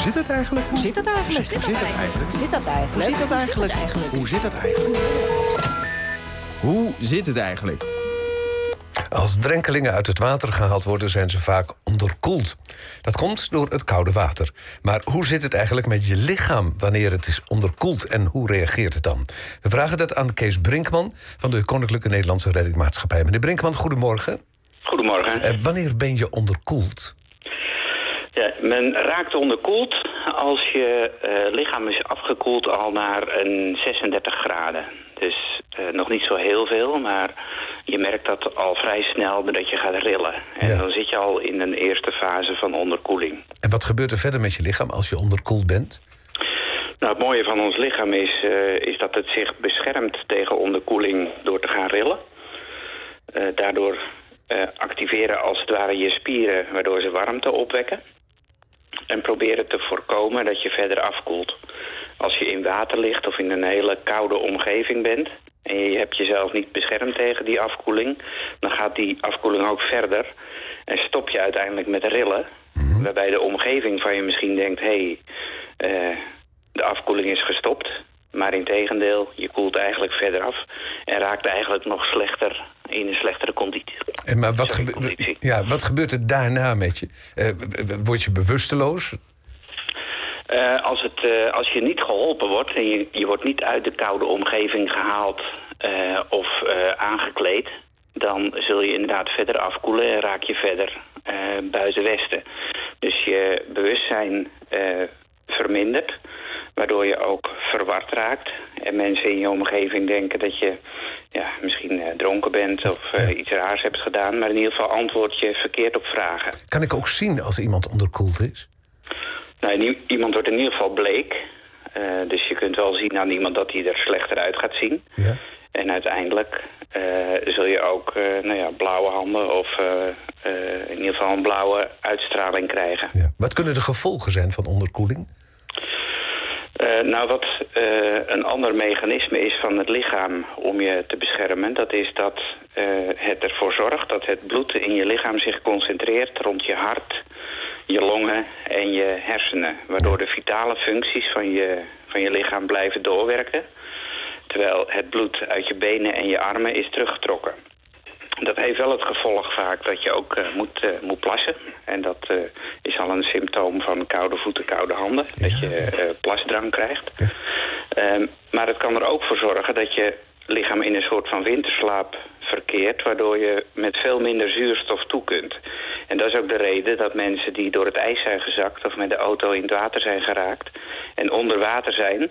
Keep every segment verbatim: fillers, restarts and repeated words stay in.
zit het eigenlijk? Hoe zit het eigenlijk? Hoe zit het eigenlijk? Hoe zit dat eigenlijk? Hoe zit het eigenlijk? Hoe zit het eigenlijk? Hoe zit het eigenlijk? Als drenkelingen uit het water gehaald worden, zijn ze vaak onderkoeld. Dat komt door het koude water. Maar hoe zit het eigenlijk met je lichaam wanneer het is onderkoeld en hoe reageert het dan? We vragen dat aan Kees Brinkman van de Koninklijke Nederlandse Reddingmaatschappij. Meneer Brinkman, goedemorgen. Goedemorgen. Uh, wanneer ben je onderkoeld? Ja, men raakt onderkoeld als je uh, lichaam is afgekoeld al naar een zesendertig graden. Dus uh, nog niet zo heel veel, maar je merkt dat al vrij snel dat je gaat rillen. En ja. dan zit je al in een eerste fase van onderkoeling. En wat gebeurt er verder met je lichaam als je onderkoeld bent? Nou, het mooie van ons lichaam is, uh, is dat het zich beschermt tegen onderkoeling door te gaan rillen. Uh, daardoor uh, activeren als het ware je spieren, waardoor ze warmte opwekken. En proberen te voorkomen dat je verder afkoelt. Als je in water ligt of in een hele koude omgeving bent en je hebt jezelf niet beschermd tegen die afkoeling, dan gaat die afkoeling ook verder en stop je uiteindelijk met rillen. Mm-hmm. Waarbij de omgeving van je misschien denkt, hé, hey, uh, de afkoeling is gestopt. Maar in tegendeel, je koelt eigenlijk verder af en raakt eigenlijk nog slechter in een slechtere conditie. En maar wat, Sorry, gebe- conditie. Ja, wat gebeurt er daarna met je? Uh, word je bewusteloos? Uh, als, het, uh, als je niet geholpen wordt en je, je wordt niet uit de koude omgeving gehaald uh, of uh, aangekleed, dan zul je inderdaad verder afkoelen en raak je verder uh, buiten westen. Dus je bewustzijn uh, vermindert, waardoor je ook verward raakt. En mensen in je omgeving denken dat je ja, misschien uh, dronken bent of uh, ja. iets raars hebt gedaan, maar in ieder geval antwoord je verkeerd op vragen. Kan ik ook zien als iemand onderkoeld is? Nou, iemand wordt in ieder geval bleek. Uh, dus je kunt wel zien aan iemand dat hij er slechter uit gaat zien. Ja. En uiteindelijk uh, zul je ook uh, nou ja, blauwe handen of uh, uh, in ieder geval een blauwe uitstraling krijgen. Ja. Wat kunnen de gevolgen zijn van onderkoeling? Uh, nou, wat uh, een ander mechanisme is van het lichaam om je te beschermen, dat is dat uh, het ervoor zorgt dat het bloed in je lichaam zich concentreert rond je hart, je longen en je hersenen, waardoor de vitale functies van je, van je lichaam blijven doorwerken, terwijl het bloed uit je benen en je armen is teruggetrokken. Dat heeft wel het gevolg vaak dat je ook uh, moet, uh, moet plassen. En dat uh, is al een symptoom van koude voeten, koude handen. Ja. Dat je uh, plasdrang krijgt. Ja. Um, maar het kan er ook voor zorgen dat je lichaam in een soort van winterslaap verkeert, waardoor je met veel minder zuurstof toe kunt. En dat is ook de reden dat mensen die door het ijs zijn gezakt of met de auto in het water zijn geraakt en onder water zijn,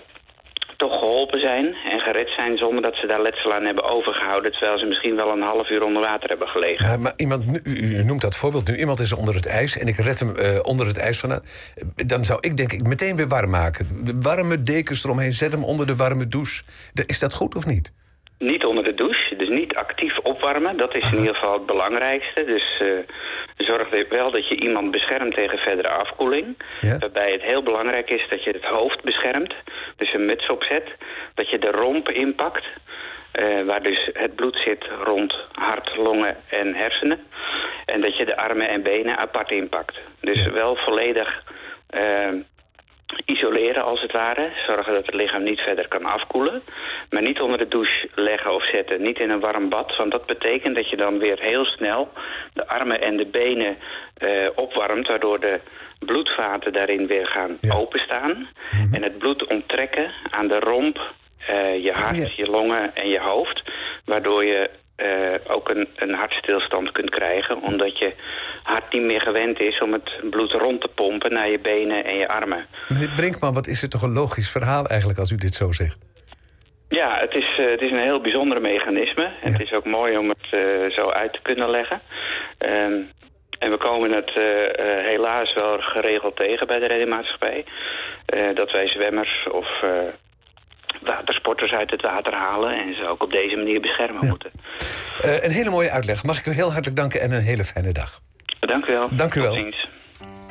toch geholpen zijn en gered zijn zonder dat ze daar letsel aan hebben overgehouden, terwijl ze misschien wel een half uur onder water hebben gelegen. Maar, maar iemand, nu, u noemt dat voorbeeld nu, iemand is onder het ijs en ik red hem uh, onder het ijs vandaan. Dan zou ik denk ik meteen weer warm maken. De warme dekens eromheen, zet hem onder de warme douche. De, is dat goed of niet? Niet onder de douche, dus niet actief opwarmen. Dat is Aha. in ieder geval het belangrijkste. Dus uh, zorg wel dat je iemand beschermt tegen verdere afkoeling. Ja? Waarbij het heel belangrijk is dat je het hoofd beschermt. Dus een muts opzet. Dat je de romp inpakt. Uh, waar dus het bloed zit rond hart, longen en hersenen. En dat je de armen en benen apart inpakt. Dus ja. wel volledig Uh, isoleren als het ware. Zorgen dat het lichaam niet verder kan afkoelen. Maar niet onder de douche leggen of zetten. Niet in een warm bad. Want dat betekent dat je dan weer heel snel de armen en de benen uh, opwarmt. Waardoor de bloedvaten daarin weer gaan ja. openstaan. Mm-hmm. En het bloed onttrekken aan de romp, uh, je hart, ja. je longen en je hoofd. Waardoor je Uh, ook een, een hartstilstand kunt krijgen, omdat je hart niet meer gewend is om het bloed rond te pompen naar je benen en je armen. Meneer Brinkman, wat is het toch een logisch verhaal eigenlijk als u dit zo zegt? Ja, het is, uh, het is een heel bijzonder mechanisme. Ja. En het is ook mooi om het uh, zo uit te kunnen leggen. Um, en we komen het uh, uh, helaas wel geregeld tegen bij de reddingmaatschappij. Uh, dat wij zwemmers of Uh, watersporters uit het water halen en ze ook op deze manier beschermen ja. moeten. Uh, een hele mooie uitleg. Mag ik u heel hartelijk danken en een hele fijne dag. Dank u wel. Dank u wel. Tot ziens.